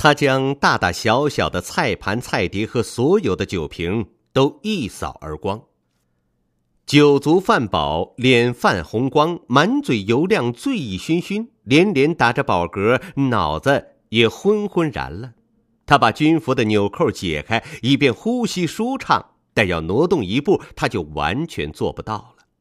他将大大小小的菜盘菜碟和所有的酒瓶都一扫而光。酒足饭饱，脸泛红光，满嘴油亮，醉意醺醺，连连打着饱嗝，脑子也昏昏然了。他把军服的纽扣解开，以便呼吸舒畅，但要挪动一步，他就完全做不到了。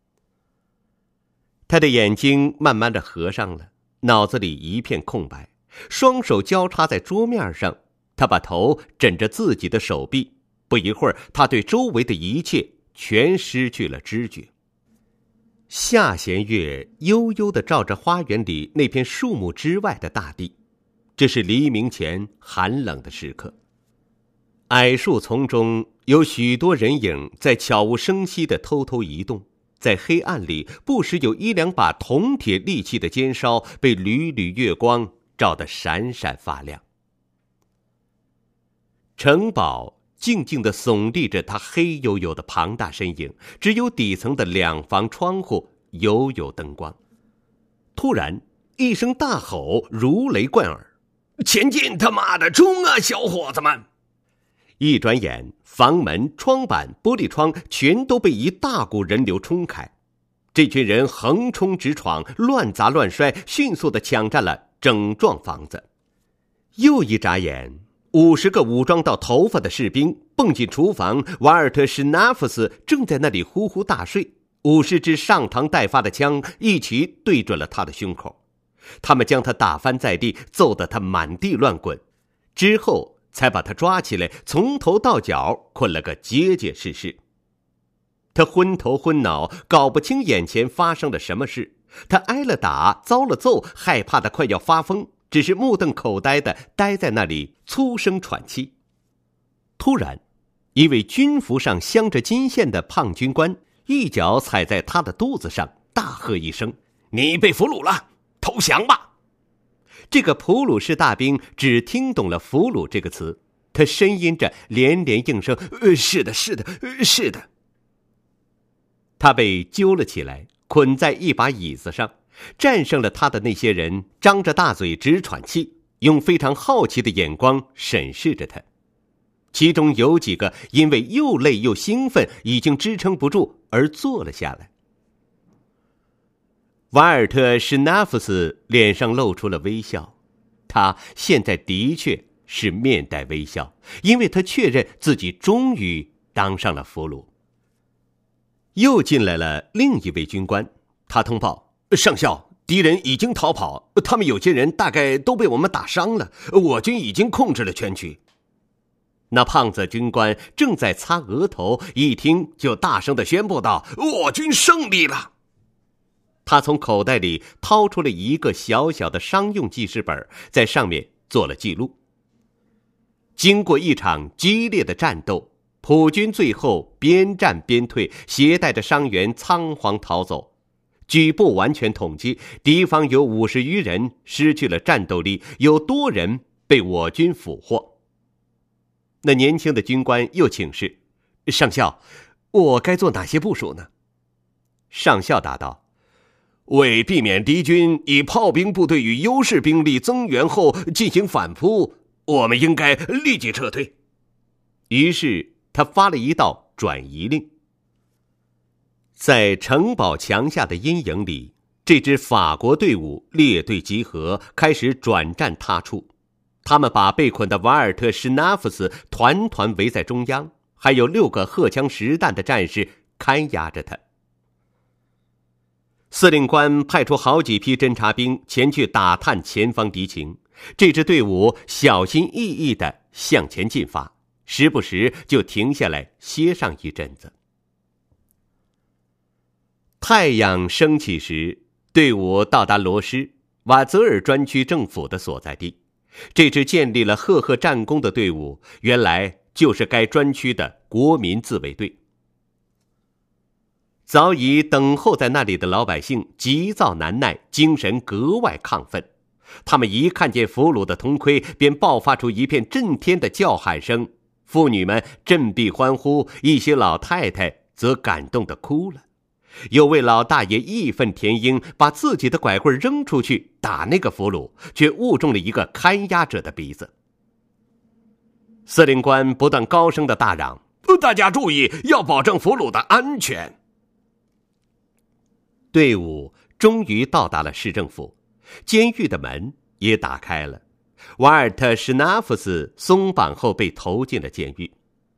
他的眼睛慢慢地合上了，脑子里一片空白，双手交叉在桌面上，他把头枕着自己的手臂，不一会儿，他对周围的一切全失去了知觉。下弦月悠悠地照着花园里那片树木之外的大地，这是黎明前寒冷的时刻。矮树丛中有许多人影在悄无声息地偷偷移动，在黑暗里不时有一两把铜铁利器的尖梢被缕缕月光照得闪闪发亮。城堡静静地耸立着它黑黝黝的庞大身影，只有底层的两房窗户犹有灯光。突然一声大吼如雷贯耳：前进，他妈的冲啊，小伙子们！一转眼，房门、窗板、玻璃窗全都被一大股人流冲开。这群人横冲直闯，乱砸乱摔，迅速地抢占了整幢房子。又一眨眼，50个武装到头发的士兵蹦进厨房，瓦尔特·施纳夫斯正在那里呼呼大睡，50支上膛待发的枪一起对准了他的胸口。他们将他打翻在地，揍得他满地乱滚，之后才把他抓起来，从头到脚捆了个结结实实。他昏头昏脑，搞不清眼前发生了什么事。他挨了打，遭了揍，害怕得快要发疯，只是目瞪口呆地待在那里，粗声喘气。突然，一位军服上镶着金线的胖军官一脚踩在他的肚子上，大喝一声：你被俘虏了，投降吧！这个普鲁士大兵只听懂了俘虏这个词，他呻吟着连连应声：是的，是的，是的。他被揪了起来，捆在一把椅子上，战胜了他的那些人张着大嘴直喘气，用非常好奇的眼光审视着他。其中有几个因为又累又兴奋，已经支撑不住而坐了下来。瓦尔特·施纳夫斯脸上露出了微笑，他现在的确是面带微笑，因为他确认自己终于当上了俘虏。又进来了另一位军官，他通报：上校，敌人已经逃跑，他们有些人大概都被我们打伤了，我军已经控制了全局。那胖子军官正在擦额头，一听就大声地宣布道：我军胜利了！他从口袋里掏出了一个小小的商用记事本，在上面做了记录。经过一场激烈的战斗，普军最后边战边退，携带着伤员仓皇逃走。据不完全统计，敌方有50余人失去了战斗力，有多人被我军俘获。那年轻的军官又请示：上校，我该做哪些部署呢？上校答道：为避免敌军以炮兵部队与优势兵力增援后进行反扑，我们应该立即撤退。于是他发了一道转移令。在城堡墙下的阴影里，这支法国队伍列队集合，开始转战他处。他们把被捆的瓦尔特·施纳夫斯团团围在中央，还有6个荷枪实弹的战士看押着他。司令官派出好几批侦察兵前去打探前方敌情，这支队伍小心翼翼地向前进发，时不时就停下来歇上一阵子。太阳升起时，队伍到达罗施瓦泽尔专区政府的所在地。这支建立了赫赫战功的队伍，原来就是该专区的国民自卫队。早已等候在那里的老百姓急躁难耐，精神格外亢奋。他们一看见俘虏的铜盔，便爆发出一片震天的叫喊声，妇女们振臂欢呼，一些老太太则感动地哭了。 有位老大爷义愤填膺，把自己的拐棍扔出去打那个俘虏，却误中了一个看押者的鼻子。司令官不断高声的大嚷：“大家注意，要保证俘虏的安全。”队伍终于到达了市政府，监狱的门也打开了。瓦尔特·施纳夫斯松绑后被投进了监狱。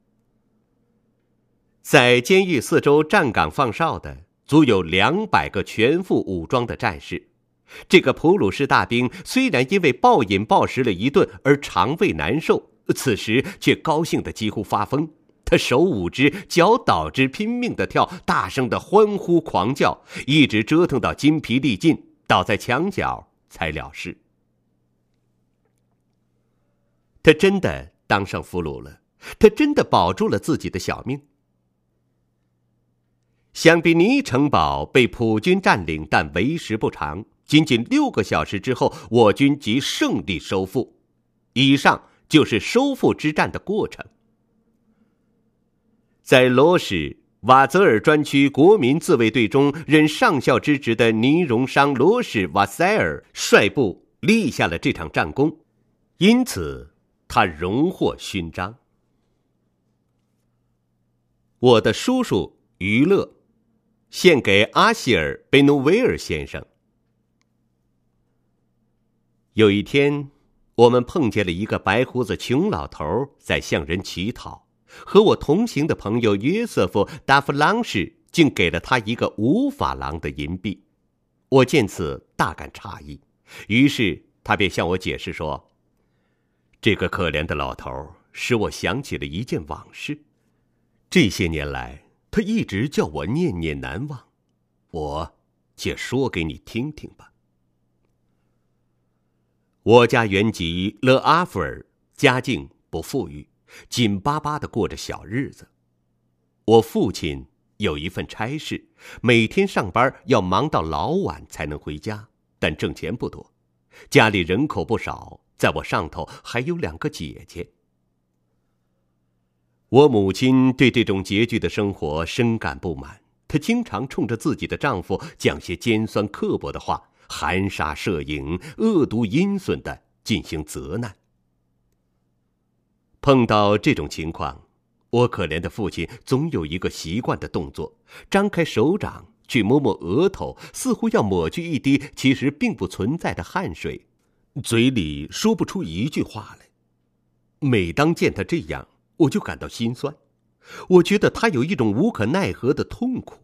在监狱四周站岗放哨的足有200个全副武装的战士。这个普鲁士大兵虽然因为暴饮暴食了一顿而肠胃难受，此时却高兴得几乎发疯。他手舞之，脚倒之，拼命地跳，大声地欢呼狂叫，一直折腾到筋疲力尽，倒在墙角才了事。他真的当上俘虏了，他真的保住了自己的小命。香槟尼城堡被普军占领，但为时不长，仅仅6个小时之后，我军即胜利收复。以上就是收复之战的过程。在罗什瓦泽尔专区国民自卫队中任上校之职的尼荣商罗什瓦塞尔率部立下了这场战功，因此他荣获勋章。我的叔叔于勒，献给阿希尔·贝努维尔先生。有一天，我们碰见了一个白胡子穷老头在向人乞讨，和我同行的朋友约瑟夫·达夫朗士竟给了他一个5法郎的银币。我见此大感诧异，于是他便向我解释说，这个可怜的老头使我想起了一件往事。这些年来，他一直叫我念念难忘，我且说给你听听吧。我家原籍勒阿弗尔，家境不富裕，紧巴巴地过着小日子。我父亲有一份差事，每天上班要忙到老晚才能回家，但挣钱不多。家里人口不少，在我上头还有2个姐姐。我母亲对这种拮据的生活深感不满，她经常冲着自己的丈夫讲些尖酸刻薄的话，含沙射影，恶毒阴损地进行责难。碰到这种情况，我可怜的父亲总有一个习惯的动作，张开手掌去摸摸额头，似乎要抹去一滴其实并不存在的汗水，嘴里说不出一句话来。每当见他这样，我就感到心酸，我觉得他有一种无可奈何的痛苦。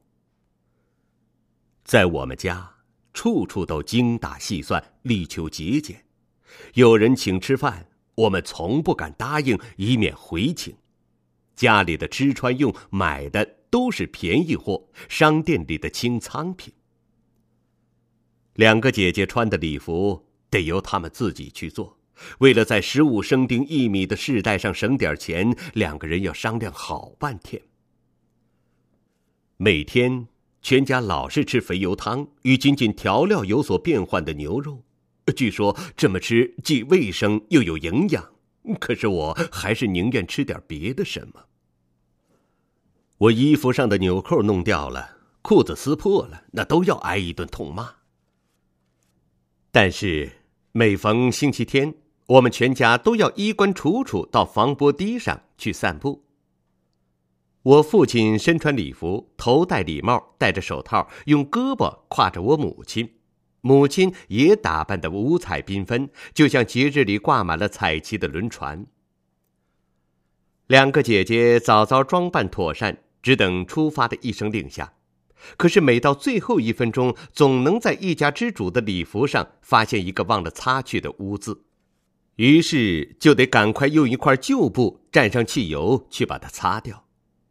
在我们家，处处都精打细算，力求节俭。有人请吃饭，我们从不敢答应，以免回请。家里的吃穿用买的都是便宜货，商店里的清仓品。2个姐姐穿的礼服得由她们自己去做，为了在15升丁1米的饰带上省点钱，2个人要商量好半天。每天全家老是吃肥油汤与仅仅调料有所变换的牛肉，据说这么吃既卫生又有营养，可是我还是宁愿吃点别的什么。我衣服上的纽扣弄掉了，裤子撕破了，那都要挨一顿痛骂。但是每逢星期天，我们全家都要衣冠楚楚到防波堤上去散步。我父亲身穿礼服，头戴礼帽，戴着手套，用胳膊挎着我母亲。母亲也打扮得五彩缤纷，就像节日里挂满了彩旗的轮船。2个姐姐早早装扮妥善，只等出发的一声令下。可是每到最后1分钟，总能在一家之主的礼服上发现一个忘了擦去的污渍，于是就得赶快用一块旧布蘸上汽油去把它擦掉。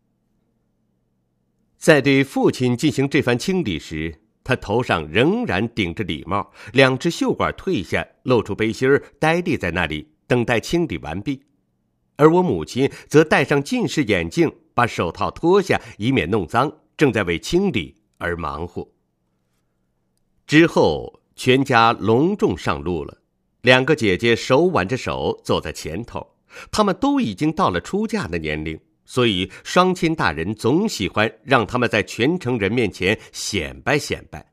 在对父亲进行这番清理时，他头上仍然顶着礼帽，2只袖管退下，露出背心儿，呆立在那里等待清理完毕。而我母亲则戴上近视眼镜，把手套脱下，以免弄脏，正在为清理而忙活。之后全家隆重上路了，2个姐姐手挽着手走在前头，她们都已经到了出嫁的年龄， 所以双亲大人总喜欢让他们在全城人面前显摆显摆。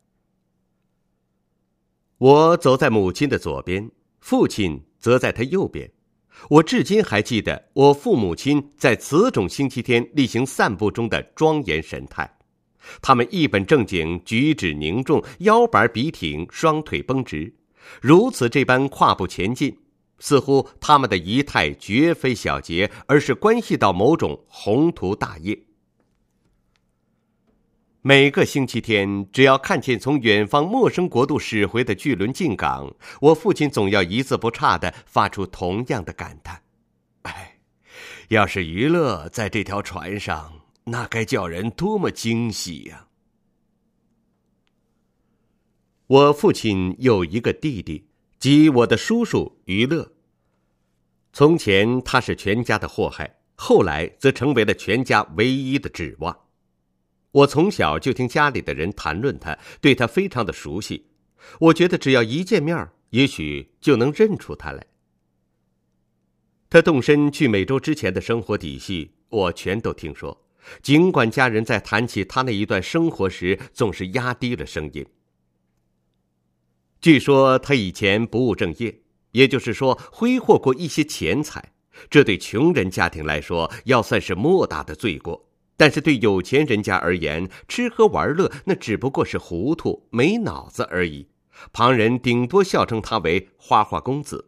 我走在母亲的左边，父亲则在他右边。我至今还记得我父母亲在此种星期天例行散步中的庄严神态。他们一本正经，举止凝重，腰板笔挺，双腿绷直，如此这般跨步前进，似乎他们的仪态绝非小节，而是关系到某种宏图大业。每个星期天，只要看见从远方陌生国度驶回的巨轮进港，我父亲总要一字不差地发出同样的感叹：哎，要是娱乐在这条船上，那该叫人多么惊喜呀！我父亲有一个弟弟，即我的叔叔于乐。从前他是全家的祸害，后来则成为了全家唯一的指望。我从小就听家里的人谈论他，对他非常的熟悉。我觉得只要一见面，也许就能认出他来。他动身去美洲之前的生活底细，我全都听说。尽管家人在谈起他那一段生活时，总是压低了声音。据说他以前不务正业，也就是说挥霍过一些钱财，这对穷人家庭来说要算是莫大的罪过。但是对有钱人家而言，吃喝玩乐那只不过是糊涂没脑子而已，旁人顶多笑称他为花花公子。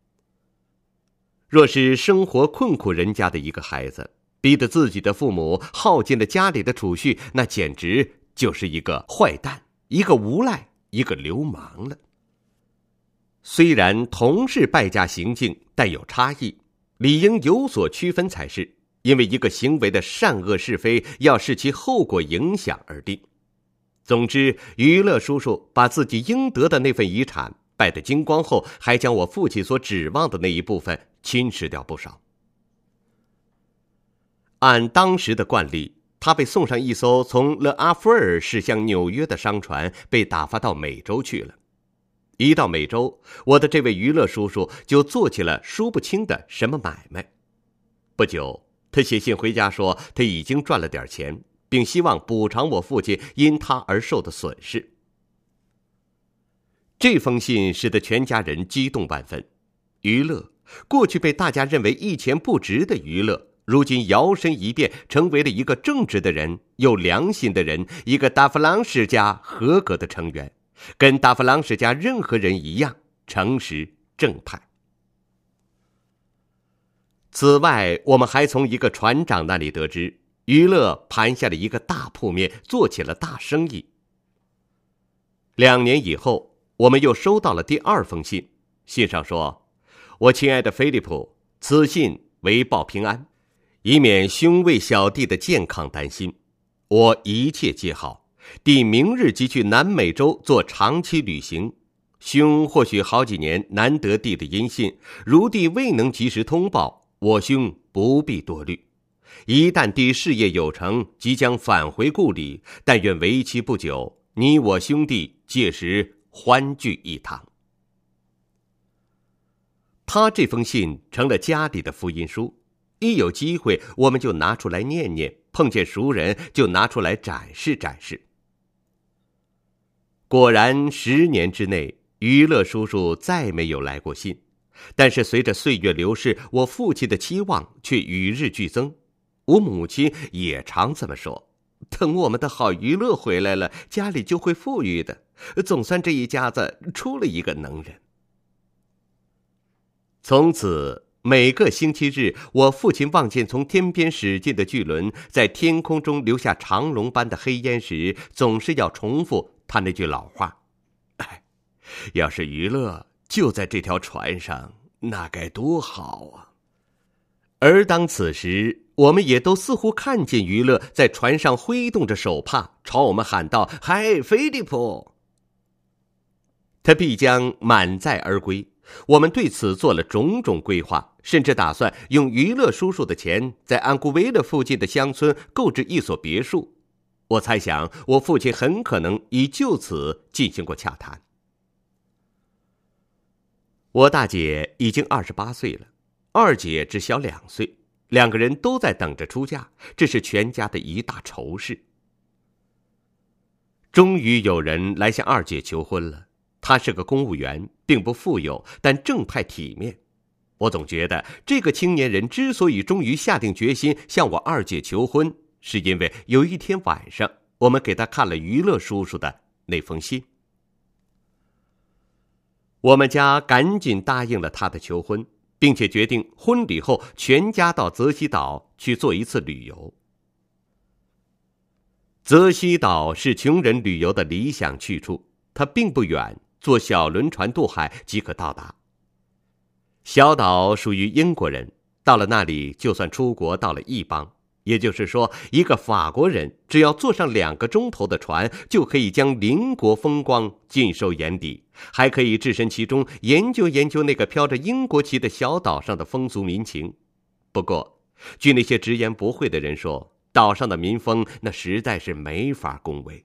若是生活困苦人家的一个孩子，逼得自己的父母耗尽了家里的储蓄，那简直就是一个坏蛋，一个无赖，一个流氓了。虽然同是败家行径，但有差异，理应有所区分才是。因为一个行为的善恶是非要视其后果影响而定。总之，于乐叔叔把自己应得的那份遗产败得精光后，还将我父亲所指望的那一部分侵蚀掉不少。按当时的惯例，他被送上一艘从勒阿弗尔驶向纽约的商船，被打发到美洲去了。一到美洲，我的这位于乐叔叔就做起了说不清的什么买卖。不久，他写信回家说他已经赚了点钱，并希望补偿我父亲因他而受的损失。这封信使得全家人激动万分。于乐，过去被大家认为一钱不值的于乐，如今摇身一变成为了一个正直的人，有良心的人，一个达弗朗世家合格的成员，跟达弗朗世家任何人一样诚实正派。此外，我们还从一个船长那里得知，于乐盘下了一个大铺面，做起了大生意。2年以后，我们又收到了第2封信，信上说：我亲爱的菲利普，此信为报平安，以免兄为小弟的健康担心。我一切皆好，弟明日即去南美洲做长期旅行。兄或许好几年难得弟的音信，如弟未能及时通报，我兄不必多虑。一旦弟事业有成，即将返回故里，但愿为期不久，你我兄弟届时欢聚一堂。他这封信成了家里的福音书，一有机会我们就拿出来念念，碰见熟人就拿出来展示展示。果然10年之内，于乐叔叔再没有来过信。但是随着岁月流逝，我父亲的期望却与日俱增。我母亲也常这么说，等我们的好于乐回来了，家里就会富裕的，总算这一家子出了一个能人。从此每个星期日，我父亲望见从天边驶进的巨轮在天空中留下长龙般的黑烟时，总是要重复他那句老话：要是于乐就在这条船上，那该多好啊！而当此时，我们也都似乎看见于乐在船上挥动着手帕，朝我们喊道：嗨，菲利普！他必将满载而归。我们对此做了种种规划，甚至打算用于乐叔叔的钱，在安古维勒附近的乡村购置一所别墅。我猜想，我父亲很可能已就此进行过洽谈。我大姐已经28岁了，二姐只小2岁， 两个人都在等着出嫁，这是全家的一大愁事。终于有人来向二姐求婚了。她是个公务员，并不富有，但正派体面。我总觉得这个青年人之所以终于下定决心向我二姐求婚，是因为有一天晚上我们给他看了娱乐叔叔的那封信。我们家赶紧答应了他的求婚，并且决定婚礼后全家到泽西岛去做一次旅游。泽西岛是穷人旅游的理想去处，它并不远，坐小轮船渡海即可到达。小岛属于英国人，到了那里就算出国到了异邦，也就是说，一个法国人只要坐上2个钟头的船，就可以将邻国风光尽收眼底，还可以置身其中，研究研究那个飘着英国旗的小岛上的风俗民情。不过，据那些直言不讳的人说，岛上的民风那实在是没法恭维。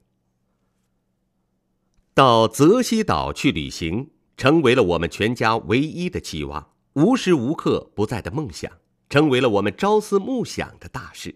到泽西岛去旅行，成为了我们全家唯一的期望，无时无刻不在的梦想，成为了我们朝思暮想的大事。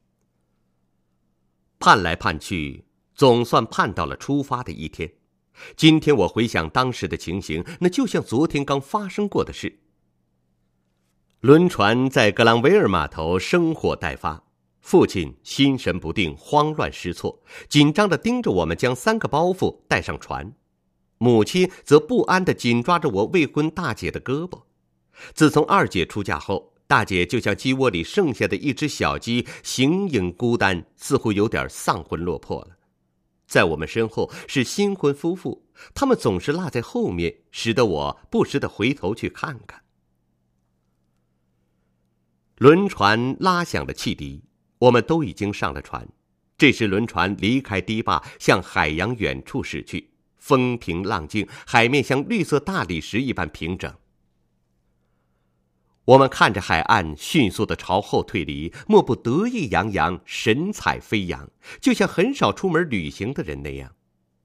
盼来盼去，总算盼到了出发的一天。今天我回想当时的情形，那就像昨天刚发生过的事。轮船在格朗维尔码头生火待发，父亲心神不定，慌乱失措，紧张地盯着我们将3个包袱带上船。母亲则不安地紧抓着我未婚大姐的胳膊。自从二姐出嫁后，大姐就像鸡窝里剩下的一只小鸡，形影孤单，似乎有点丧魂落魄了。在我们身后是新婚夫妇，他们总是落在后面，使得我不时地回头去看看。轮船拉响了汽笛，我们都已经上了船。这时轮船离开堤坝，向海洋远处驶去，风平浪静，海面像绿色大理石一般平整。我们看着海岸迅速地朝后退离，莫不得意洋洋，神采飞扬，就像很少出门旅行的人那样。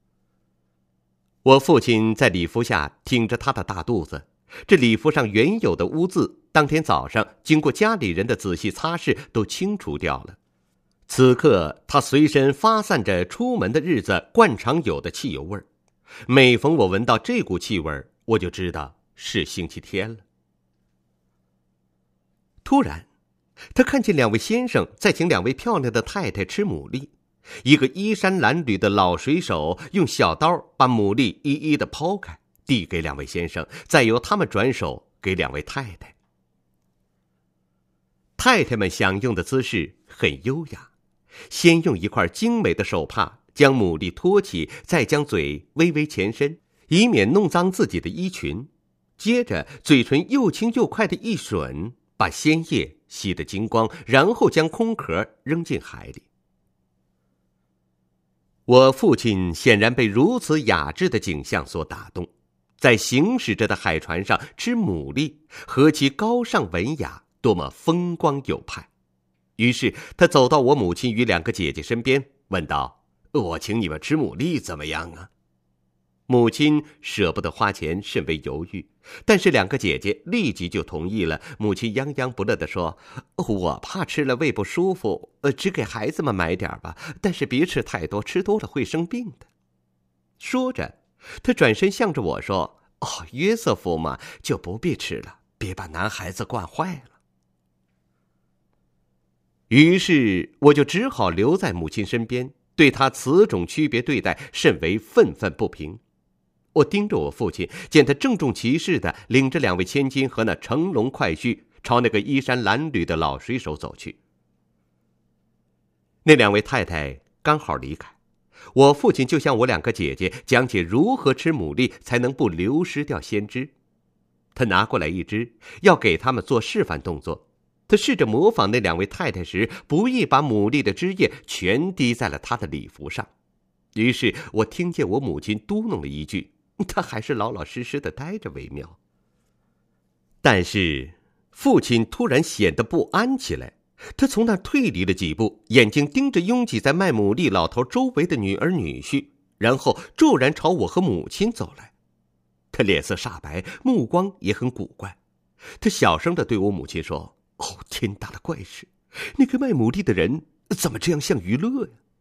我父亲在礼服下挺着他的大肚子，这礼服上原有的污渍，当天早上经过家里人的仔细擦拭都清除掉了。此刻他随身发散着出门的日子惯常有的汽油味儿，每逢我闻到这股气味，我就知道是星期天了。突然，他看见2位先生在请2位漂亮的太太吃牡蛎，一个衣衫褴褛的老水手用小刀把牡蛎一一地剖开，递给2位先生，再由他们转手给2位太太。太太们享用的姿势很优雅，先用一块精美的手帕将牡蛎托起，再将嘴微微前伸，以免弄脏自己的衣裙，接着嘴唇又轻又快的一吮，把鲜液吸得精光，然后将空壳扔进海里。我父亲显然被如此雅致的景象所打动，在行驶着的海船上吃牡蛎，何其高尚文雅，多么风光有派。于是他走到我母亲与2个姐姐身边，问道：“我请你们吃牡蛎怎么样啊？”母亲舍不得花钱，甚为犹豫，但是2个姐姐立即就同意了。母亲泱泱不乐地说：“我怕吃了胃不舒服，只给孩子们买点吧，但是别吃太多，吃多了会生病的。”说着，她转身向着我说：“约瑟夫嘛，就不必吃了，别把男孩子惯坏了。”于是我就只好留在母亲身边，对她此种区别对待甚为愤愤不平。我盯着我父亲，见他郑重其事地领着2位千金和那乘龙快婿朝那个衣衫褴褛的老水手走去。那2位太太刚好离开，我父亲就向我2个姐姐讲解如何吃牡蛎才能不流失掉鲜汁。他拿过来一只，要给他们做示范动作。他试着模仿那2位太太时，不易把牡蛎的汁液全滴在了他的礼服上。于是我听见我母亲嘟哝了一句：“他还是老老实实的待着为妙。”但是父亲突然显得不安起来，他从那儿退离了几步，眼睛盯着拥挤在卖牡蛎老头周围的女儿女婿，然后骤然朝我和母亲走来。他脸色煞白，目光也很古怪。他小声地对我母亲说：“ 哦，天大的怪事！那个卖牡蛎的人怎么这样像娱乐呀？